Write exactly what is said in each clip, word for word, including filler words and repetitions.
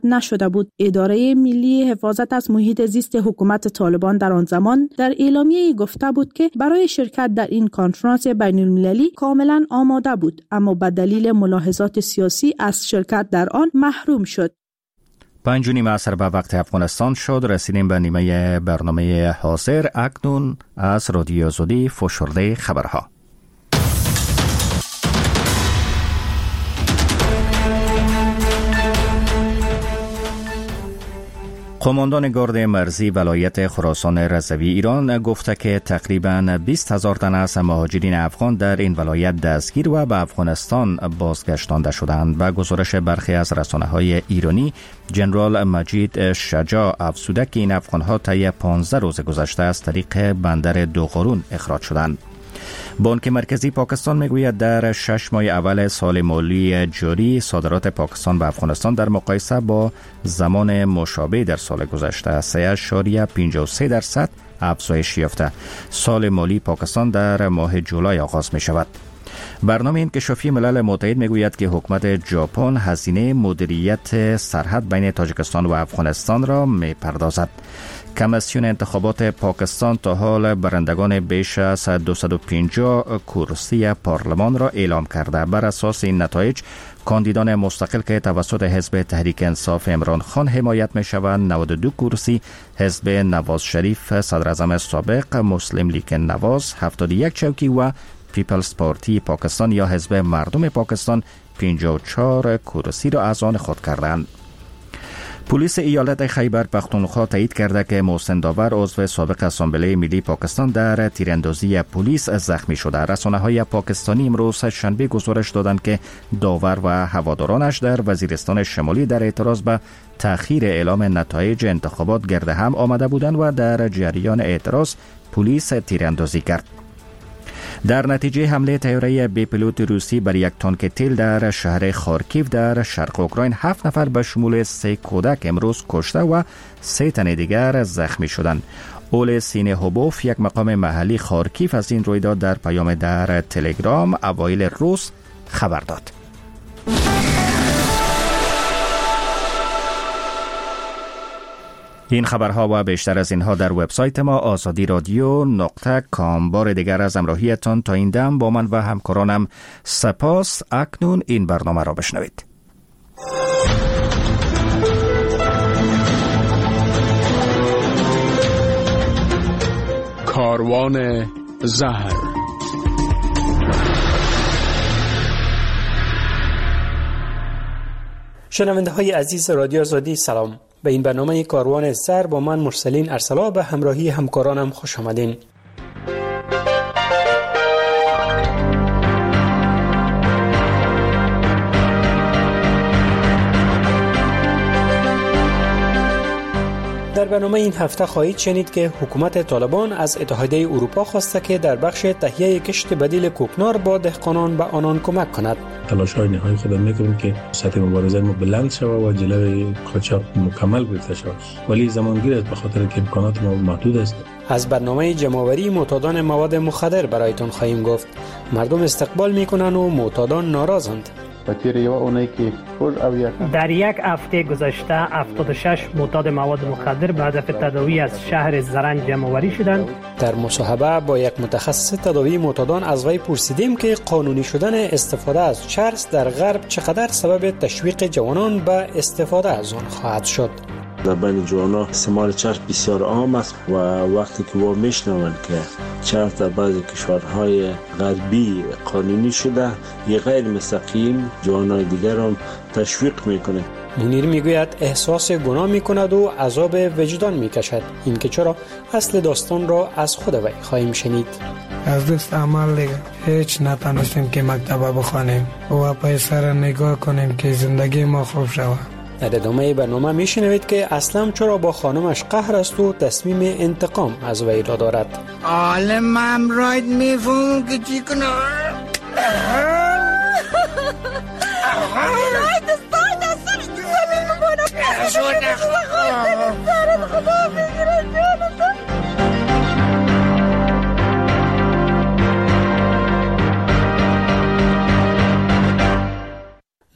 نشده بود. اداره ملی حفاظت از محیط زیست حکومت طالبان در آن زمان در اعلامیه گفته بود که برای شرکت در این کنفرانس بین المللی کاملا آماده بود، اما به دلیل ملاحظات سیاسی از شرکت در آن محروم شد. پنج و نیم عصر به وقت افغانستان شد. رسیدیم به نیمه برنامه حاضر. اکنون از رادیو آزادی فشرده خبرها. قماندان گارد مرزی ولایت خراسان رضوی ایران گفته که تقریباً بیست هزار تن از مهاجرین افغان در این ولایت دستگیر و به افغانستان بازگشتانده شدند. به گزارش برخی از رسانه‌های ایرانی، جنرال مجید شجاع افزوده که این افغان‌ها طی پانزده روز گذشته از طریق بندر دوقارون اخراج شدند. بانک مرکزی پاکستان میگوید در شش ماه اول سال مالی جاری صادرات پاکستان به افغانستان در مقایسه با زمان مشابه در سال گذشته سه اشاریه پنجاه و سه درصد افزایش یافته. سال مالی پاکستان در ماه جولای آغاز می شود. برنامه انکشافی ملل متحد میگوید که حکومت ژاپن هزینه مدیریت سرحد بین تاجیکستان و افغانستان را میپردازد. کمیسیون انتخابات پاکستان تا حال برندگان بیش از دویست و پنجاه کرسی پارلمان را اعلام کرده. بر اساس این نتایج کاندیدان مستقل که توسط حزب تحریک انصاف عمران خان حمایت می شوند نود و دو کرسی، حزب نواز شریف صدر اعظم سابق مسلم لیگ نواز هفتاد و یک چوکی و پیپلز پارتی پاکستان یا حزب مردم پاکستان پنجاه و چهار کرسی را از آن خود کردند. پلیس ایالت خیبر پختونخوا تایید کرده که محسن داور عضو سابق اسامبله ملی پاکستان در تیراندازی پلیس زخمی شده. رسانه‌های پاکستانی امروز شنبه گزارش دادند که داور و هوادارانش در وزیرستان شمالی در اعتراض به تأخیر اعلام نتایج انتخابات گرد هم آمده بودند و در جریان اعتراض پلیس تیراندازی کرد. در نتیجه حمله طیاره بی پیلوت روسی بر یک تانک تیل در شهر خارکیو در شرق اوکراین هفت نفر به شمول سه کودک امروز کشته و سه تن دیگر زخمی شدند. اول سینهوبوف یک مقام محلی خارکیو از این رویداد در پیام در تلگرام اوایل روز خبر داد. این خبرها و بیشتر از اینها در وبسایت ما آزادی رادیو نقطه کام. بار دیگر از همراهیتان تا این دم با من و همکارانم سپاس. اکنون این برنامه را بشنوید. کاروان زهر. شنونده های عزیز رادیو آزادی سلام. به این برنامه کاروان زهر با من مرسلین ارسلا به همراهی همکارانم خوش آمدین. در برنامه این هفته خواهید شنید که حکومت طالبان از اتحادیه اروپا خواسته که در بخش تهیه کشت بدیل کوکنار با دهقانان به آنان کمک کند. تلاش‌های نهایی خود می‌کنیم که سطح مبارزه ما بلند شود و جلوی قاچاق مکمل گرفته شود، ولی زمانگیر است به خاطر که امکانات ما محدود است. از برنامه جمع‌آوری معتادان مواد مخدر برایتان خواهیم گفت. مردم استقبال می‌کنند و معتادان ناراضند. در یک هفته گذشته هفتاد و شش معتاد مواد مخدر به هدف تداوی از شهر زرنج جمع‌آوری شدند. در مصاحبه با یک متخصص تداوی معتادان از وی پرسیدیم که قانونی شدن استفاده از چرس در غرب چقدر سبب تشویق جوانان به استفاده از آن خواهد شد. در بین جوانان استعمال چرس بسیار عام است و وقتی که ما میشنوند که چرس در بعضی کشورهای غربی قانونی شده، یه غیر مستقیم جوانان دیگر هم تشویق میکنه. منیر میگوید احساس گناه میکند و عذاب وجدان میکشد. این که چرا اصل داستان را از خود وی خواهیم شنید. از دست عمل دیگه هیچ نتانستیم که مکتبه بخوانیم و پیسر نگاه کنیم که زندگی ما خوب شود. در ادامه برنامه میشنوید که اسلم چرا با خانمش قهر است و تصمیم انتقام از وی را دارد. عالمم راید میفهم که چی کنه. راید دستای دستش زمین مبانم شو نخواه دارد خدا بگیره جانتا.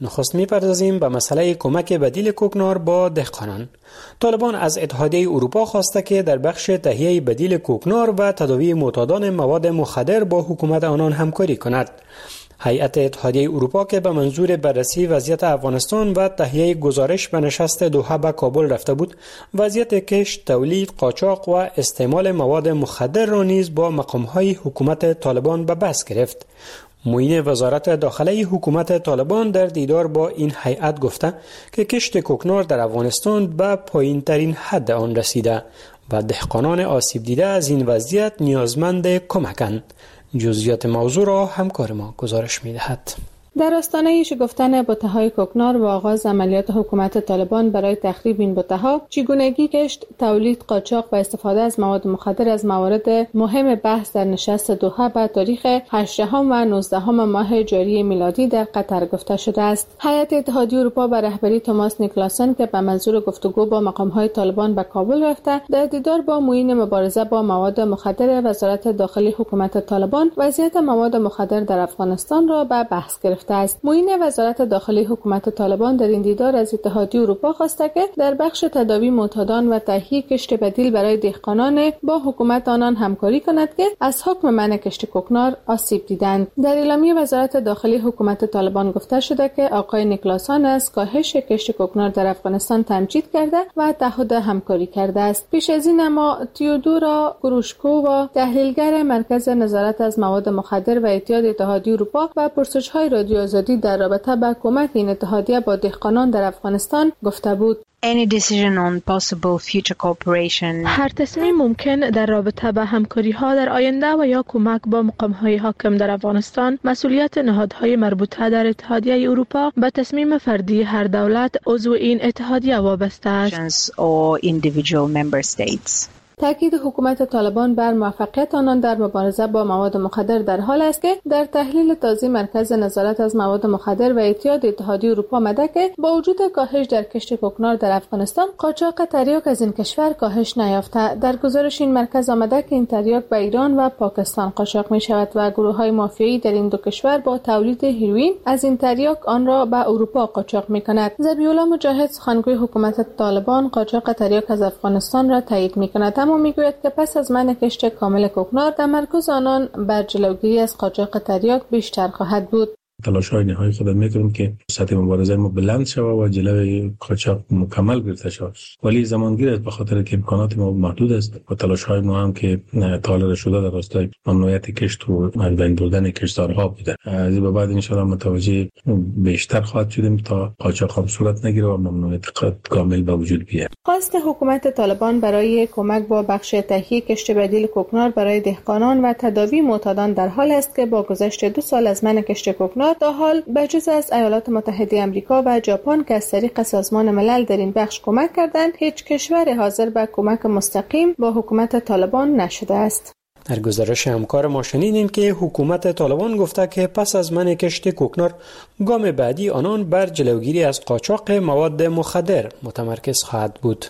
نخست می‌پردازیم به مسئله کمک بدیل کوکنار با دهقانان. طالبان از اتحادیه اروپا خواسته که در بخش تهیه بدیل کوکنار و تداوی معتادان مواد مخدر با حکومت آنان همکاری کند. هیئت اتحادیه اروپا که به منظور بررسی وضعیت افغانستان و تهیه گزارش به نشست دوحه به کابل رفته بود، وضعیت کشت، تولید، قاچاق و استعمال مواد مخدر را نیز با مقام‌های حکومت طالبان به بحث گرفت. معین وزارت داخلی حکومت طالبان در دیدار با این هیئت گفته که کشت کوکنار در افغانستان به پایین‌ترین حد آن رسیده و دهقانان آسیب دیده از این وضعیت نیازمند کمکند. جزئیات موضوع را همکار ما گزارش می‌دهد. در آستانه شکفتن بته‌های کوکنار و آغاز عملیات حکومت طالبان برای تخریب این بته‌ها، چگونگی کشت، تولید، قاچاق و استفاده از مواد مخدر از موارد مهم بحث در نشست دوحه به تاریخ هجدهم و نوزدهم ماه جاری میلادی در قطر گفته شده است. هیئت اتحادیه اروپا به رهبری توماس نیکلاسن که به منظور گفتگو با مقام‌های طالبان به کابل رفته، در دیدار با معین مبارزه با مواد مخدر وزارت داخلی حکومت طالبان وضعیت مواد مخدر در افغانستان را به بحث گرفت است. معین وزارت داخلی حکومت طالبان در این دیدار از اتحادیه اروپا خواسته که در بخش تداوی معتادان و تهیه کشت بدیل برای دهقانان با حکومت آنان همکاری کند که از حکم منع کشت کوکنار آسیب دیدند. در اعلامیه وزارت داخلی حکومت طالبان گفته شده که آقای نیکلاسن از کاهش کشت کوکنار در افغانستان تمجید کرده و تعهد همکاری کرده است. پیش از این اما تیودورا گروشکووا، تحلیلگر مرکز نظارت از مواد مخدر و اعتیاد اتحادیه اروپا و پرسش‌های رادیو آزادی در رابطه با کمک این اتحادیه با دهقانان در افغانستان گفته بود: Any decision on possible future cooperation. هر تصمیم ممکن در رابطه با همکاری ها در آینده و یا کمک با مقام های حاکم در افغانستان مسئولیت نهادهای مربوطه در اتحادیه اروپا به تصمیم فردی هر دولت عضو این اتحادیه وابسته است. Or individual member states. تاکید حکومت طالبان بر موفقیت آنان در مبارزه با مواد مخدر در حال است که در تحلیل تازه مرکز نظارت از مواد مخدر و اعتیاد اتحادیه اروپا آمده که با وجود کاهش در کشت کوکنار در افغانستان، قاچاق تریاک از این کشور کاهش نیافته. در گزارش این مرکز آمده که این تریاک به ایران و پاکستان قاچاق می شود و گروه‌های مافیایی در این دو کشور با تولید هیروئین از این تریاک آن را به اروپا قاچاق می کند. ذبیح‌الله مجاهد، سخنگوی حکومت طالبان، قاچاق تریاک از افغانستان را تایید می کند، اما میگوید که پس از منع کشت کامل کوکنار، تمرکز آنان بر جلوگیری از قاچاق تریاک بیشتر خواهد بود. تلاش‌های نهایی خود می‌کنیم که سطح مبارزه ما بلند شود و جلوی قاچاق مکمل گرفته شود، ولی زمانگیر است به خاطر که امکانات ما محدود است و تلاش‌های ما هم که طالب شده در راستای ممنوعیت کشت و از بین بردن کشتزارها بوده. از این به بعد ان شاء الله متوجه بیشتر خواهد شدیم تا قاچاق هم صورت نگیره و ممنوعیت کامل به وجود بیاید. خواست حکومت طالبان برای کمک با بخش تهیه کشت بدیل کوکنار برای دهقانان و تداوی معتادان در حال است که با گذشت دو سال از منع کشت کوکنار تا حال به جز از ایالات متحده آمریکا و ژاپن که از طریق سازمان ملل در این بخش کمک کردند، هیچ کشور حاضر به کمک مستقیم با حکومت طالبان نشده است. در گزارش همکار ما شنیدیم که حکومت طالبان گفته که پس از منع کشت کوکنار، گام بعدی آنان بر جلوگیری از قاچاق مواد مخدر متمرکز خواهد بود.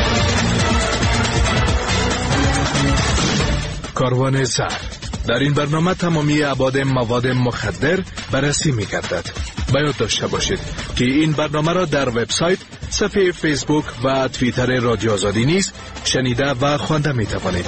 کاروان زهر. در این برنامه تمامی ابعاد مواد مخدر بررسی می‌گردد. باید داشته باشید که این برنامه را در وبسایت، صفحه فیسبوک و توییتر رادیو آزادی نیز شنیده و خوانده می‌توانید.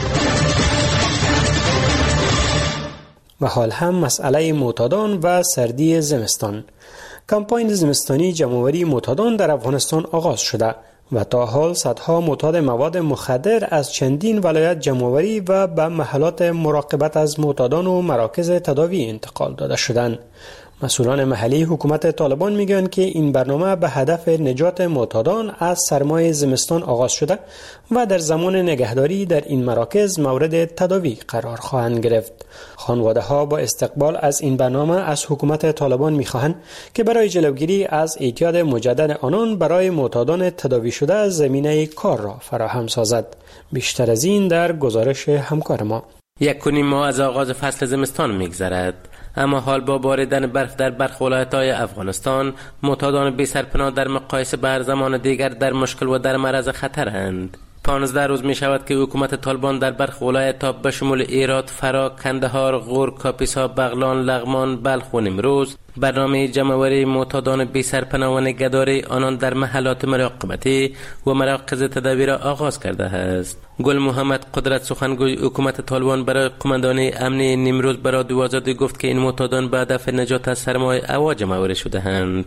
و حال هم مسئله معتادان و سردی زمستان. کمپاین زمستانی جمع‌آوری معتادان در افغانستان آغاز شده و تا حال صدها معتاد مواد مخدر از چندین ولایت جمع‌آوری و به محلات مراقبت از معتادان و مراکز تداوی انتقال داده شدند. مسئولان محلی حکومت طالبان میگن که این برنامه به هدف نجات معتادان از سرمای زمستان آغاز شده و در زمان نگهداری در این مراکز مورد تداوی قرار خواهند گرفت. خانواده ها با استقبال از این برنامه از حکومت طالبان میخواهند که برای جلوگیری از اعتیاد مجدد آنان برای معتادان تداوی شده زمینه کار را فراهم سازد. بیشتر از این در گزارش همکار ما. یک و نیم ماه از آغاز فصل زمستان میگذرد، اما حال با باریدن برف در برخی ولایت‌های افغانستان، معتادان بی سرپناه در مقایسه به هر زمان دیگر در مشکل و در معرض خطرند. پانزده روز می شود که حکومت طالبان در برخی ولایت‌ها به شمول هرات، فرا، کندهار، غور، کاپیسا، بغلان، لغمان، بلخ و نیمروز برنامه جمع‌آوری معتادان بی سرپناه و نگهداری آنان در محلات مراقبتی و مراکز تداوی را آغاز کرده است. گل محمد قدرت سخنگوی حکومت طالبان برای قماندانی امنی نیمروز برای دوازده گفت که این معتادان به هدف نجات از سرمایه اوا جمع‌آوری شده‌اند.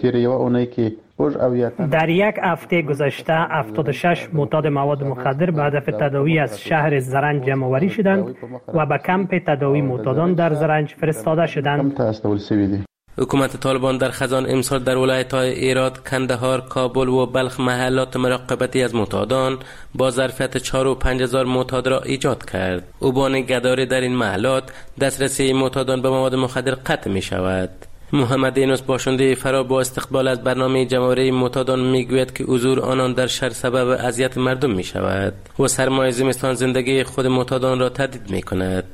در یک هفته گذشته هفتاد و شش معتاد مواد مخدر به هدف تداوی از شهر زرنج جمع‌آوری شدند و به کمپ تداوی معتادان در زرنج فرستاده شدند. حکومت طالبان در خزان امسال در ولایت‌های ایراد، کندهار، کابل و بلخ محلات مراقبتی از معتادان با ظرفیت چهار و پنج هزار معتاد را ایجاد کرد. او با نگهداری در این محلات دسترسی معتادان به مواد مخدر قطع می شود. محمد اینوس باشنده فرا با استقبال از برنامه جمع‌آوری معتادان میگوید که حضور آنان در شهر سبب اذیت مردم می شود و سرمایه زمستان زندگی خود معتادان را تهدید می کند.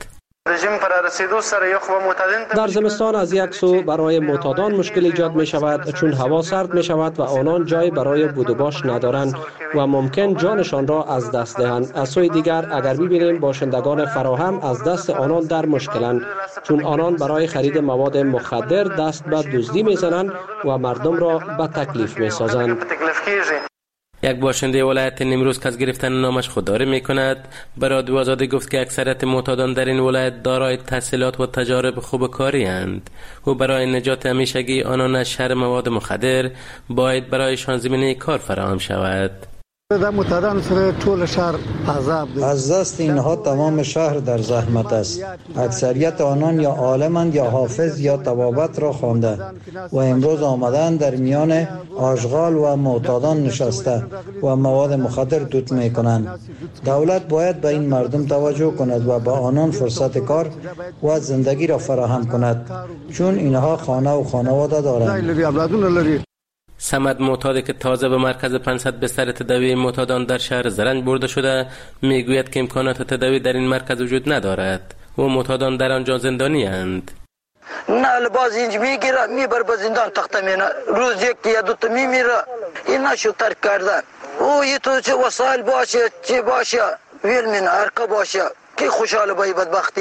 در زمستان از یک سو برای معتادان مشکل ایجاد می شود چون هوا سرد می شود و آنان جای برای بود و باش ندارند و ممکن جانشان را از دست دهند. از سوی دیگر اگر ببینیم باشندگان فراهم از دست آنان در مشکلند چون آنان برای خرید مواد مخدر دست به دزدی می زنند و مردم را به تکلیف می سازند. یک باشنده ولایت نیمروز که از گرفتن نامش خودداری می کند برای دوازده گفت که اکثریت معتادان در این ولایت دارای تحصیلات و تجارب خوب کاری اند و برای نجات همیشگی آنان از شر مواد مخدر باید برایشان زمینه کار فراهم شود. از دست اینها تمام شهر در زحمت است. اکثریت آنان یا عالمند یا حافظ یا طبابت را خوانده و امروز آمدن در میان آشغال و معتادان نشسته و مواد مخدر دود می کنند. دولت باید به این مردم توجه کند و به آنان فرصت کار و زندگی را فراهم کند چون اینها خانه و خانواده دارند. سمد معتادی که تازه به مرکز پانصد بستر تداوی معتادان در شهر زرنج برده شده میگوید که امکانات تداوی در این مرکز وجود ندارد و معتادان در آنجا زندانی اند. نه لباس اینج میگیره میبر به زندان تخته مینه روز یک یا دو تا میمیره. این نشو ترک کردن او یه تو چه وسایل باشه چه باشه ویل من ارکا باشه که خوشحال بایی بدبختی.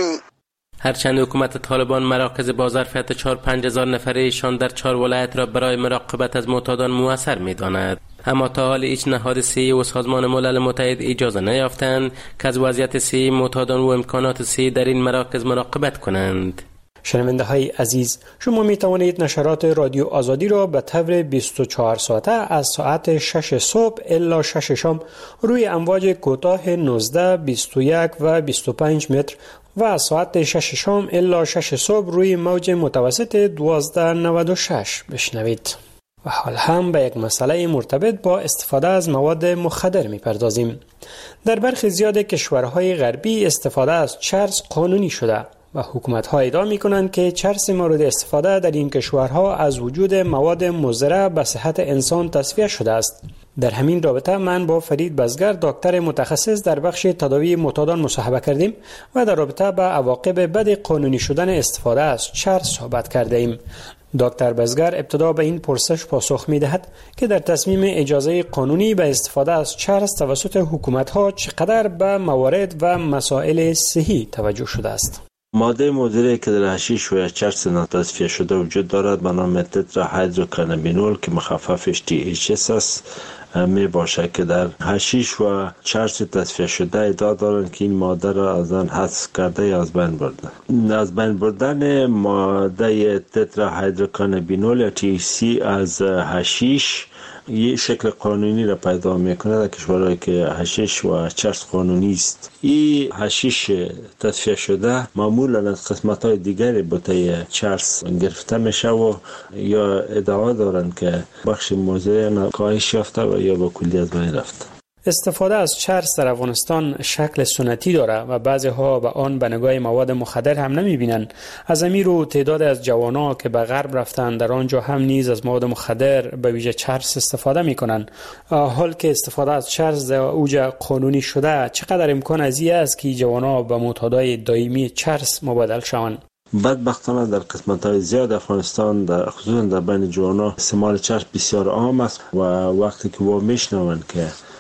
هرچند حکومت طالبان مراکز با ظرفیت چهار پنج هزار نفره ایشان در چهار ولایت را برای مراقبت از معتادان موثر می‌داند، اما تا حال هیچ نهاد صحی و سازمان ملل متحد اجازه نیافتند که از وضعیت صحی معتادان و امکانات صحی در این مراکز مراقبت کنند. شنونده های عزیز، شما می توانید نشرات رادیو آزادی را به طور بیست و چهار ساعته از ساعت شش صبح الی شش شام روی امواج کوتاه نوزده، بیست و یک و بیست و پنج متر و از ساعت شش شام الی شش صبح روی موج متوسط دوازده نود و شش بشنوید. و حال هم به یک مسئله مرتبط با استفاده از مواد مخدر می پردازیم. در برخی زیاد کشورهای غربی استفاده از چرس قانونی شده و حکومت‌ها ادعا می‌کنند که چرس مورد استفاده در این کشورها از وجود مواد مضر به صحت انسان تصفیه شده است. در همین رابطه من با فرید بزگر، دکتر متخصص در بخش تداوی معتادان مصاحبه کردیم و در رابطه با عواقب بد قانونی شدن استفاده از چرس صحبت کرده ایم. دکتر بزگر ابتدا به این پرسش پاسخ می‌دهد که در تصمیم اجازه قانونی به استفاده از چرس توسط حکومت‌ها چقدر به موارد و مسائل صحی توجه شده است. ماده مضری که در حشیش و چرس ناتصفیه شده وجود دارد به نام تتراهیدروکانابینول که مخففش تی ایچ اس است می باشه که در حشیش و چرس تصفیه شده ادعا دارند که این ماده را از آن حذف کرده یا از بین برده. از بین بردن ماده تتراهیدروکانابینول یا تی ایچ سی از حشیش یک شکل قانونی را پیدا میکنه در کشورهایی که حشیش و چرس قانونی است. این حشیش تصفیه شده معمولا از قسمت‌های دیگری بوته چرس گرفته میشه و یا ادعا دارند که بخش مضر کاهش یافته و یا به کلی از بین رفته. استفاده از چرس در افغانستان شکل سنتی داره و بعضی ها به آن به نگاه مواد مخدر هم نمی بینن. از امیر و تعداد از جوانا که به غرب رفتن در آنجا هم نیز از مواد مخدر به ویژه چرس استفاده می کنن. حال که استفاده از چرس در اوج قانونی شده، چقدر امکان از این است که جوانا به معتادای دائمی چرس مبادل شوند؟ بدبختانه در قسمت‌های زیاد افغانستان در خصوصا در بین جوانا استعمال چرس بسیار عام است و وقتی که ما میشنوند که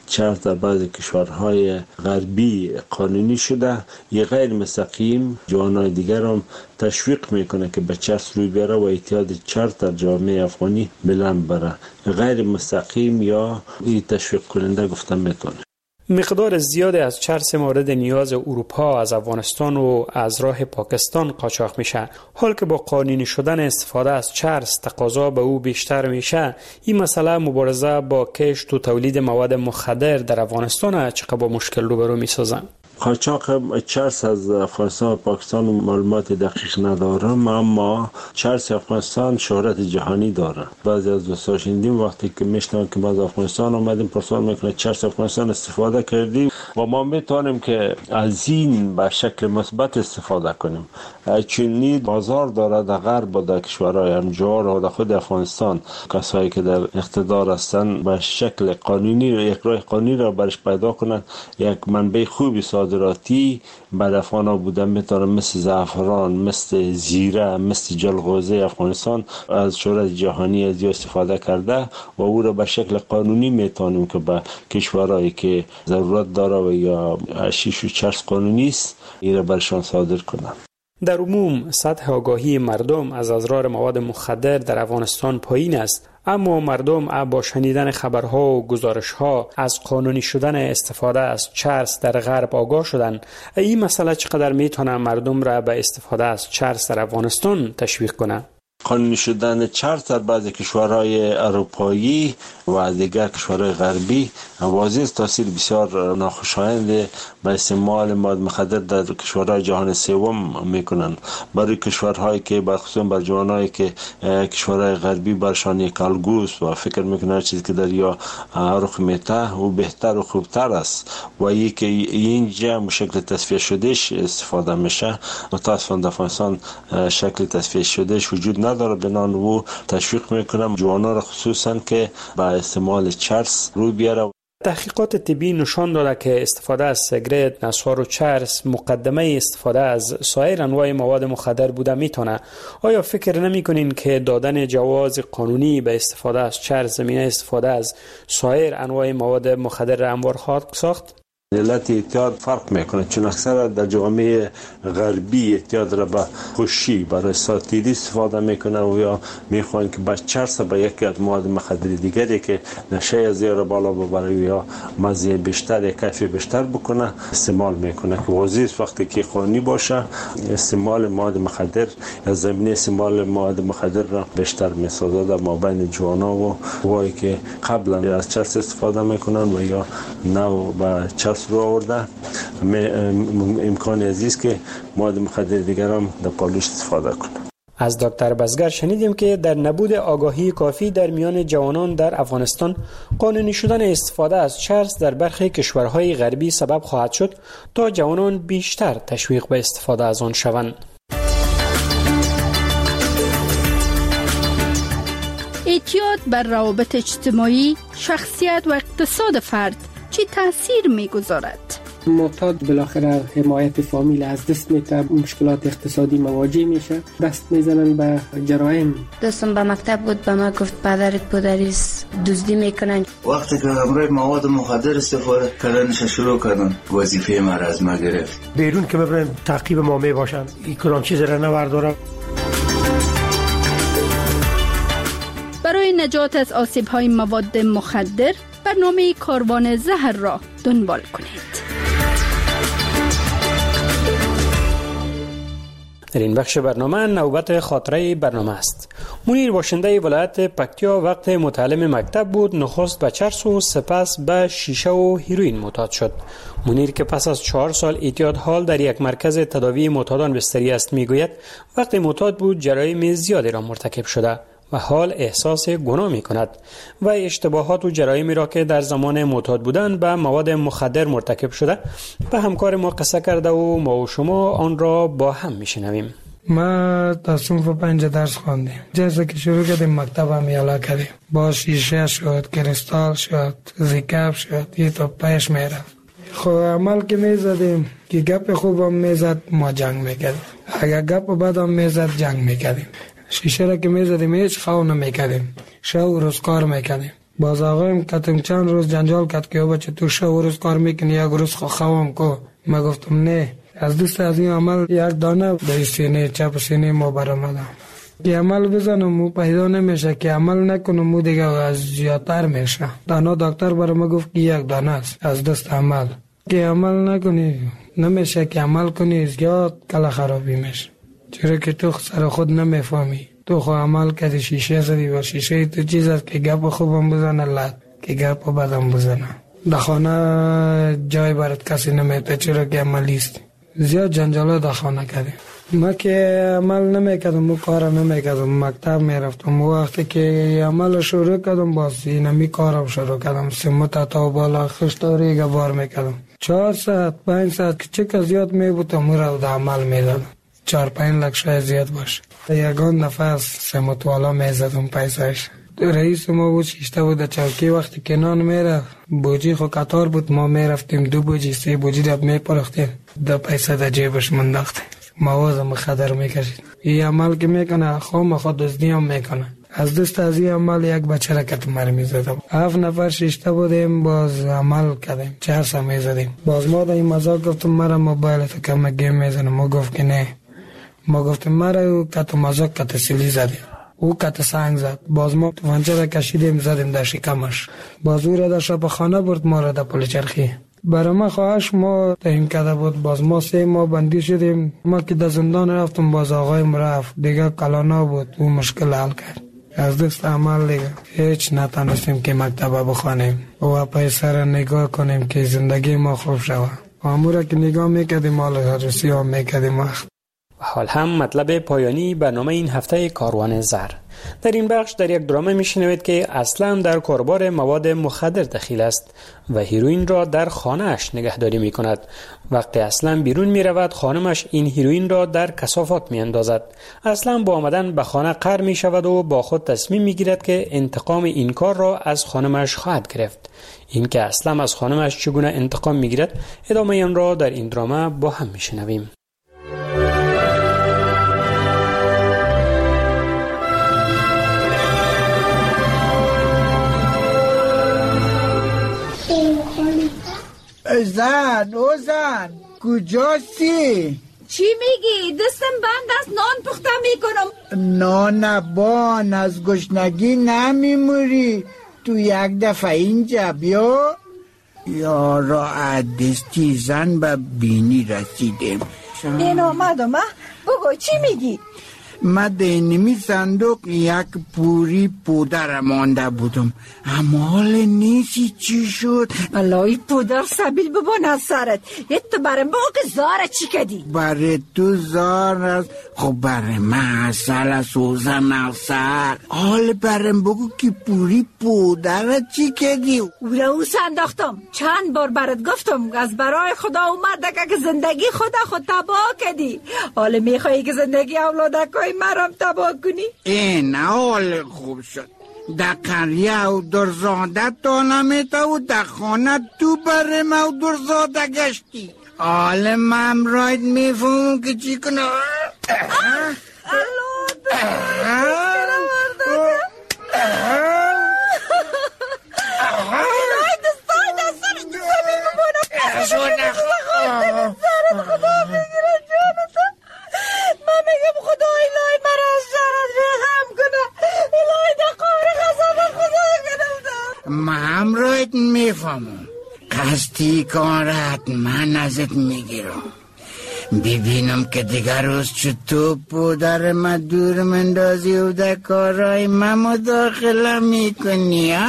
چرس در بعضی کشورهای غربی قانونی شده، یه غیر مستقیم جوانای دیگر هم تشویق میکنه که به چرس روی بیاره و اعتیاد چرس در جامعه افغانی بلند بره. غیر مستقیم یا این تشویق کننده گفته میتونه. مقدار زیادی از چرس مورد نیاز اروپا از افغانستان و از راه پاکستان قاچاق میشه. حال که با قانونی شدن استفاده از چرس تقاضا به او بیشتر میشه، این مسئله مبارزه با کشت و تولید مواد مخدر در افغانستان چقدر با مشکل روبرو میسازن؟ قاچاق چرس از افغانستان و پاکستان معلومات دقیق ندارم، اما چرس افغانستان شهرت جهانی داره. بعضی از دوستان شنیدیم وقتی که میشنن که باز افغانستان اومدیم پرسان میکنه چرس افغانستان استفاده کردیم و ما میتونیم که از این به شکل مثبت استفاده کنیم. چنین بازار داره در غرب و در کشورهای همجوار و در خود افغانستان. کسایی که در اقتدار هستند به شکل قانونی یک راه قانونی را برش پیدا کنند، یک منبع خوبی صادراتی بر افغانا بودن میتونه، مثل زعفران، مثل زیره، مثل جلغوزه افغانستان از شهرت جهانی از استفاده کرده و او را به شکل قانونی میتونیم که به کشورهایی که ضرورت داره و یا حشیش و چرس قانونی است این را برشان صادر کنند. در عموم سطح آگاهی مردم از اضرار مواد مخدر در افغانستان پایین است، اما مردم با شنیدن خبرها و گزارشها از قانونی شدن استفاده از چرس در غرب آگاه شدن. این مسئله چقدر میتونه مردم را به استفاده از چرس در افغانستان تشویق کنه؟ قانونی شدن چرس در بعضی کشورهای اروپایی و دیگر کشورهای غربی واضح تاثیر بسیار ناخوشایند به استعمال مواد مخدر در کشورهای جهان سوم میکنند. برای کشورهایی که بخصوص بر جوانایی که کشورهای غربی برشان یک الگوست و فکر میکنند چیزی که در یا رخ میته و بهتر و خوبتر است و یکی اینجا مشکل تصفیه شدهش استفاده میشه، متاسفانه در افغانستان شکل تصفیه شدهش وجود نداره. بنان او تشویق میکنم جوانان را خصوصا که با استعمال چرس روی بیاره. تحقیقات طبی نشان داده که استفاده از سیگرت، نسوار و چرس مقدمه استفاده از سایر انواع مواد مخدر بوده میتونه. آیا فکر نمی کنین که دادن جواز قانونی به استفاده از چرس زمینه استفاده از سایر انواع مواد مخدر را هموار خواهد ساخت؟ علت اعتیاد فرق میکنه، چون اکثر در جامعه غربی اعتیاد را به خوشی برای ساتیری استفاده میکنه و یا میخوان که با چرس با یکی از مواد مخدر دیگری که نشه از زیر بالا ببره یا مزه بیشتر یا کیف بیشتر بکنه استعمال میکنه که واضح وقتی که قانونی باشه استعمال مواد مخدر از زمینه استعمال مواد مخدر را بیشتر میسازه در مابین جوانا و وایی که قبلا از چرس استفاده میکنن و یا نو با چرس رو آورده امکان عزیز که مواد مخدر دیگر هم در پالوش استفاده کنه. از دکتر بزگر شنیدیم که در نبود آگاهی کافی در میان جوانان در افغانستان قانونی شدن استفاده از چرس در برخی کشورهای غربی سبب خواهد شد تا جوانان بیشتر تشویق به استفاده از آن شوند. اعتیاد بر روابط اجتماعی، شخصیت و اقتصاد فرد چی تاثیر میگذارد؟ معتاد بالاخره حمایت فامیل از دست میده، مشکلات اقتصادی مواجه میشه، دست میزنن به جرایم. دوستم به مکتب بود به ما گفت پدرت پدریست دزدی میکنن. وقتی که امروز مواد مخدر استفاده کردنش شروع کردن وظیفه ما را از ما گرفت. بیرون که ببرن تعقیب ما میباشن، این کدام چیز را نورداره. برای نجات از آسیب‌های مواد مخدر برنامه کاروان زهر را دنبال کنید. در این بخش برنامه نوبت خاطره برنامه است. منیر باشنده ولایت پکتیا وقت متعلم مکتب بود نخست به چرس و سپس به شیشه و هیروئین معتاد شد. منیر که پس از چهار سال اعتیاد حال در یک مرکز تداوی معتادان بستری است میگوید وقتی معتاد بود جرایم زیادی را مرتکب شده و حال احساس گناه می کند و اشتباهات و جرایمی را که در زمان معتاد بودن به مواد مخدر مرتکب شده به همکار ما قصه کرده و ما و شما آن را با هم می شنویم. ما تا صنف پنج درس خواندیم. جلسه که شروع کردیم مکتب هم یالا کردیم. با شیشه شد، کریستال شد، زیکاب شد، یه تا پیش می رفت. خب عمل که می زدیم که گپ خوب هم می زد ما جنگ می کردیم. اگر گپ بد هم می زد جنگ می کردیم. شیشه را که می زدیم هیچ خواه نمی کردیم. شو روزکار می کردیم. باز آقایم کتم چند روز جنجال کرد که بچه تو شو روز کار میکنی یک روز خوام کو. ما گفتم نه، از دوست از این عمل یک دانه به سینه چپ سینه ما برآمدم که عمل بزنم مو پیدا نمیشه، که عمل نکنم مو دیگه از زیادتر میشه. دانا دکتر برای ما گفت که یک دانه است از دست عمل، که عمل نکنی نمیشه، که عمل کنی زیاد کلا خرابی میشه، چرا که تو سر خود نمیفهمی. تو خو عمل کردی شیشه زدی و شیشه تو چیز است که گپ خوبم بزنه لد، که گپ بدم بزنه. در خانه جای برات کسی نمیته، چرا که عملی است. زیاد جنجالا در خانه کردیم. ما که عمل نمیکردم، مو کار نمیکردم، مکتب میرفتم. وقتی که عمل شروع کردم باز اینمی کارم شروع کردم. سمت تا بالا خشتاری گبار میکردم. چهار ساعت پنج ساعت که چکا زیاد میبودم مرا در عمل میدادم. چهار پنج لک شاید زیاد باشه. یگان نفس سمت والا میزدم پیسایش. رئیس ما بود شیشته بود چوکی. وقتی که نان میره بوجی خو قطار بود، ما میرفتیم دو بوجی سه بوجی دب میپرختیم، دو پیسه در جیبش منداختیم، مواد مخدر میکشید. این عمل که میکنه خوام خود دزدی هم میکنه. از دست از این عمل یک بچه را کت مر میزدم. هفت نفر شیشته بودیم، باز عمل کردیم، چهار سا میزدیم. باز ما در این مزاق گفتم مرا موبایل تو کم گیم میزنم. ما گفت که نه. ما گفتم مرا کت مزاق کت سیلی زدیم، او کت سنگ زد. باز ما توانچه را کشیدیم زدیم در شکمش. باز او را در شب خانه برد، ما را در پل چرخی. برای ما خواهش ما تعیین کرده بود. باز ما سه ما بندی شدیم. ما که در زندان رفتم باز آقایم رفت دیگه کلانا بود، او مشکل حل کرد. از دست عمل دیگه هیچ نتانستیم که مکتب بخوانیم و پیسه را نگاه کنیم که زندگی ما خوب شود. امورا که نگاه میکردیم مال عروسی هم میکردیم وقت. و حال هم مطلب پایانی برنامه این هفته کاروان زر. در این بخش در یک درامه میشنوید که اسلم در کاربار مواد مخدر دخیل است و هیروین را در خانه اش نگهداری می کند. وقتی اسلم بیرون می رود خانمش این هیروین را در کثافات می اندازد. اسلم با آمدن به خانه قهر می شود و با خود تصمیم می گیرد که انتقام این کار را از خانمش خواهد گرفت. این که اسلم از خانمش چگونه انتقام می گیرد ادامه آن را در این درامه با هم می شنویم. زن او زن کجاستی؟ چی میگی؟ دستم بند است، نان پخته میکنم. نان بان از گشنگی نمیموری. تو یک دفعه اینجا بیا. یارا دستی زن به بینی رسیدیم. این آمدم. بگو چی میگی؟ من دینمی صندوق یک پوری پودر مانده بودم، اما حال نیستی چی شد؟ الهی پودر سبیل ببان از سرت. یه تو برم بگو که زاره چی کدی؟ برای تو زار است، خب برای من اصل است اوزن اصل. حال برم بگو که پوری پودر چی کدی؟ او را او سنداختم، چند بار برات گفتم از برای خدا اومده که زندگی خدا خود تباه کدی. حال میخوایی که زندگی اولادک مرم تباه کنی؟ این حال خوب شد. در قریه و درزاده تا نمیته و در خانه تو برم و درزاده گشتی. حال من راید میفهمم که چی کنه. الو دستگره وردکه الهی دستای دستان زمین ببونم زرد خدا بگیره جانتا. من میگم خدا الهی مرا از شرط رحم کنه. الهی در قهر غضب خدا گرفتم. من رایت میفهمم قصدی کارت من ازت میگیرم. ببینم که دیگر روز چطور پودر من دور مندازی و در کارهای من مداخله میکنی ها؟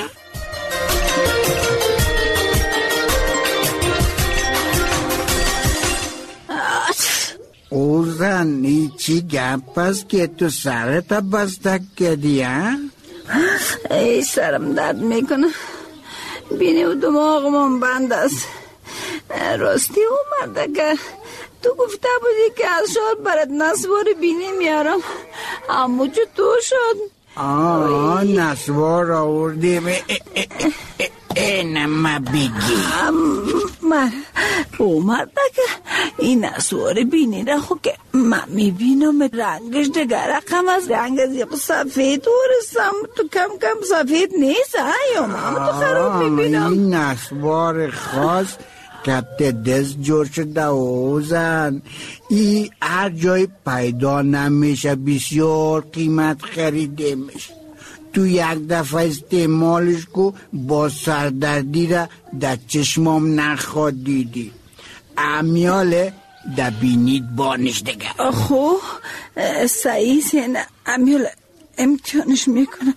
او زن ای چی گپ است که تو سرت بستک کردی ها؟ ای سرم درد میکنه، بینی و دماغم بند است. راستی اومده که تو گفته بودی که از شهر برات نسوار بینی میارم، اما چطور شد؟ آه نسوار آوردیم. اینم بگی من اومده که این نسوار بینی را خود که من میبینم رنگش دیگر رقم از رنگ از یک سفید ورستم تو کم کم سفید نیست یا من تو خراب میبینم. این نسوار خاص کت دست جور شده اوزن ای هر جای پیدا نمیشه، بسیار قیمت خریده میشه. تو یک دفعه استعمالش کو با سردردی را در چشمام نخواد دیدی. امیاله در بینید بانش دیگر. خو سعی سینه امیاله امتحانش میکنم.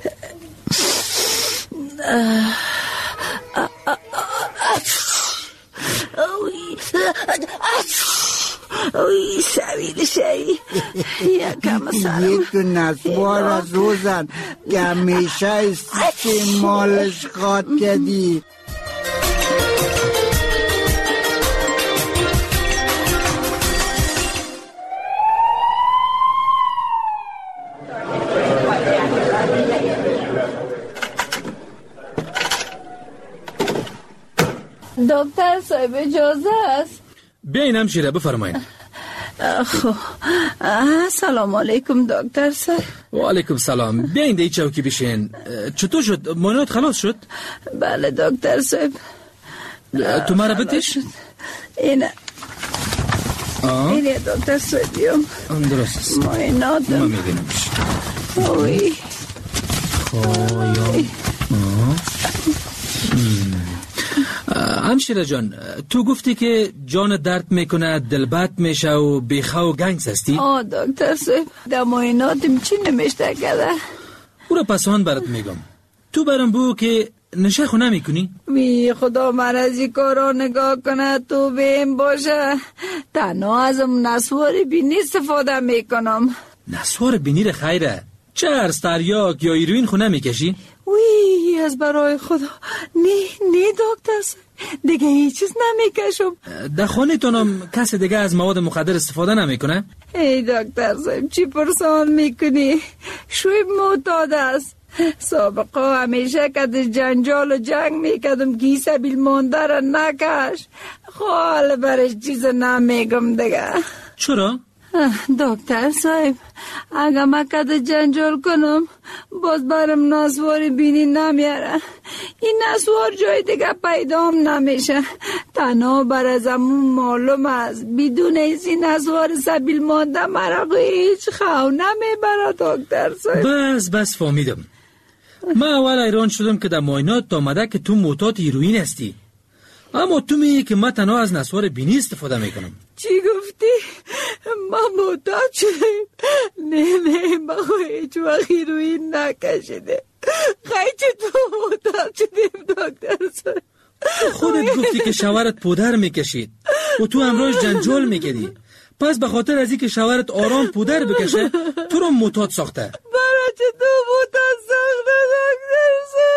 اوی سویل شایی یکم سرم یک تو نسوار از روزن که همیشه استعمالش خواد کردی. دکتر صاحب اجازه است؟ بیاین همشیره بفرمایید. خب سلام علیکم دکتر صاحب. و علیکم سلام. بیاین دی چوکی بشین. چطور شد؟ معاینات خلاص شد؟ بله دکتر صاحب. تو مرا بتش؟ اینه اینه دکتر صاحبیم. درست است. معاینات ما میبینمش. اوی خوایم همشیره جان، تو گفتی که جان درد میکنه، دلبت میشه و بیخه و گنگس هستی؟ آه دکتر صاحب در معایناتم چی نمیشته کده؟ او را پسان برات میگم. تو برام بو که نشه خو نمی کنی؟ وی خدا مرزی کارا نگاه کنه تو بیم باشه. تنها ازم نسوار بینی استفاده میکنم. نسوار بینی را خیره؟ چرس، تریاک یا ایروین خو نمی کشی؟ وی از برای خدا نه نه دکتر صاحب دیگه هیچ چیز نمیکشم. در خانه تونم کسی دیگه از مواد مخدر استفاده نمیکنه؟ ای دکتر صاحب چی پرسان میکنی؟ شویب معتاد است. سابقا همیشه که در جنجال و جنگ میکدم که سبیل مانده را نکش. خال برش چیز نمیگم دیگه. چرا؟ دکتر صاحب اگه من کده جنجال کنم باز برم نسوار بینی نمیاره. این نسوار جای دیگه پیدام نمیشه. تنها بر از امون معلوم است بدون این نسوار سبیل مانده مرا هیچ خو نمیبره دکتر صاحب. بس بس فهمیدم. من اول ایران شدم که در معاینات آمده که تو معتاد هیروئین هستی، اما تو میگی که من تنها از نسوار بینی استفاده میکنم. چی گفتی؟ من معتاد شدم؟ نه نه من هیچ وقت هیروئین نکشیده. خیلی چطور معتاد شدیم دکتر صاحب؟ خودت گفتی که شوهرت پودر میکشید و تو امروز جنجال میکردی، پس به خاطر از این که شوهرت آرام پودر بکشه تو رو معتاد ساخته. برای چطور معتاد ساخته دکتر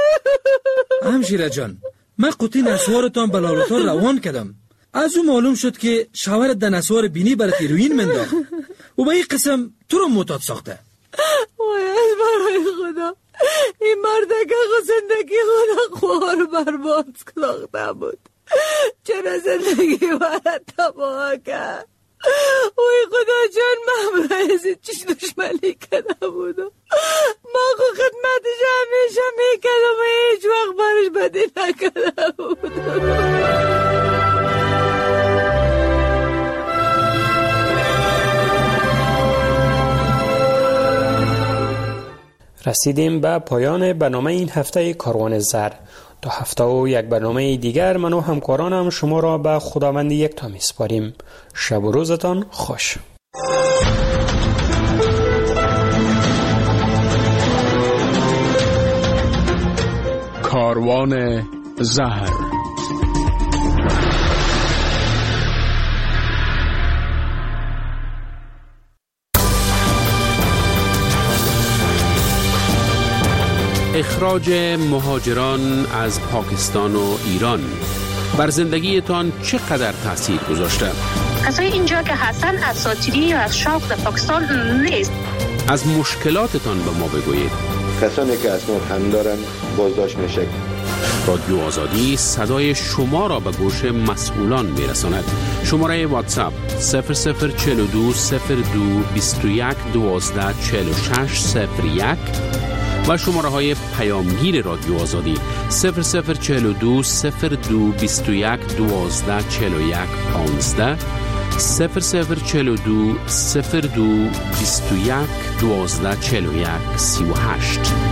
صاحب؟ همشیره جان، من قطعی نسوارتان به لابراتوار روان کردم. از اون معلوم شد که شوهرت در نسوار بینی برای هیروئین منداخت و به این قسم تو رو معتاد ساخته. وای برای خدا این مردکه خود زندگی خود خوار برباد ساخته بود. چرا زندگی برای تباه کرد؟ وای خدا جان من برای چیش دشمنی کرده بودم. ما خود خدمتش همیشه میکردم و هیچ وقت برش بدی نکرده بودم. رسیدیم به پایان برنامه این هفته کاروان زر. تا هفته و یک برنامه دیگر من و همکارانم شما را به خداوند یکتا میسپاریم. شب و روزتان خوش. کاروان زهر. اخراج مهاجران از پاکستان و ایران بر زندگیتان چقدر تاثیر گذاشته؟ کسای اینجا که هستن اساطیری و از شوق در پاکستان نیست. از مشکلاتتان به ما بگویید. کسانی که اسناد هم دارن بازداشت میشه. رادیو آزادی صدای شما را به گوش مسئولان میرساند. شماره واتساپ صفر صفر چهل و دو صفر دو بیست و یک دوازده چهل و شش صفر یک و شماره های پیامگیر رادیو آزادی صفر صفر چهل و دو صفر دو بیست و یک دوازده چهل و یک پانزده صفر صفر چهل و دو صفر دو بیست و یک دوازده چهل و یک سی و هشت.